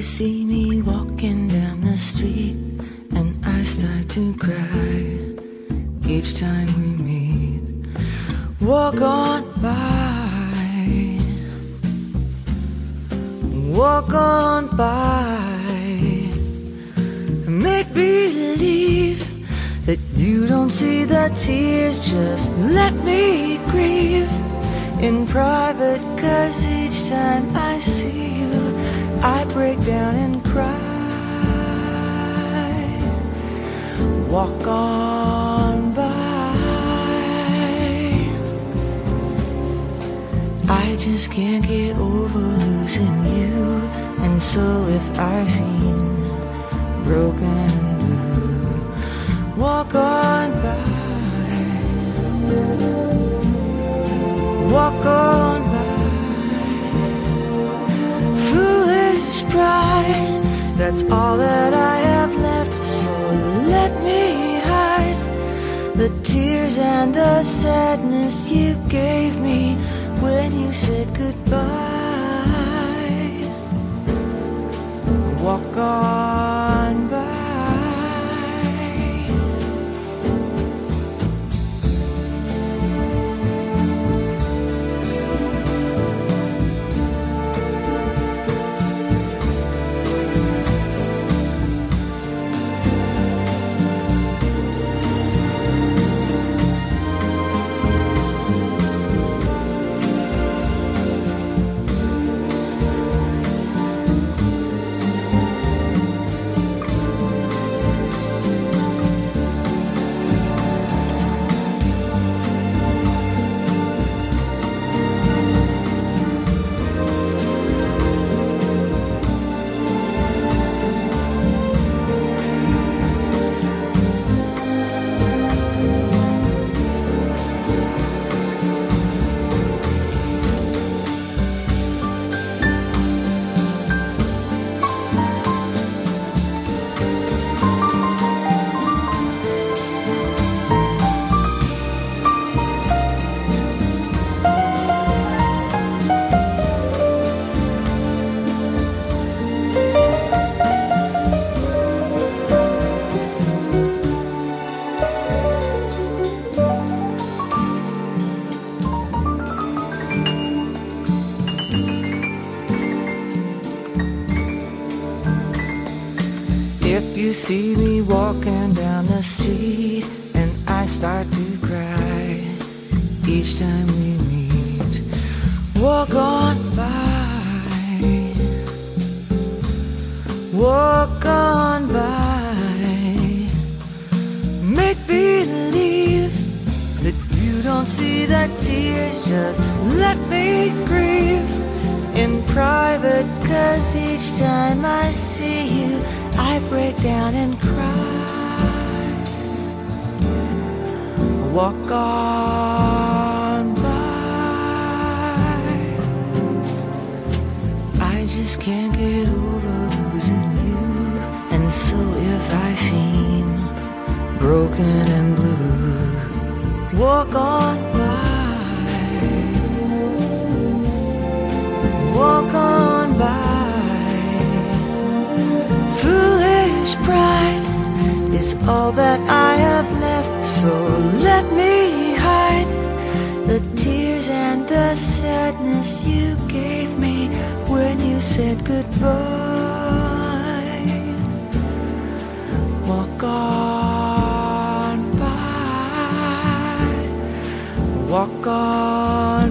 see me walking down the street and I start to cry each time we meet. Walk on by, walk on by, make believe that you don't see the tears. Just let me grieve in private, 'cause each time I see you I break down and cry. Walk on by, I just can't get over losing you. And so if I seem broken and blue, walk on by, walk on by. Foolish pride, that's all that I have left. So let me hide the tears and the sadness you gave me when you said goodbye. Walk on by. If you see me walking down the street and I start to cry each time we meet, walk on by, walk on by, make believe that you don't see the tears. Just let me grieve in private, 'cause each time I see you I break down and cry. Walk on by, I just can't get over losing you. And so if I seem broken and blue, walk on by, walk on by. Foolish pride is all that I have left. So let me hide the tears and the sadness you gave me when you said goodbye. Walk on by, walk on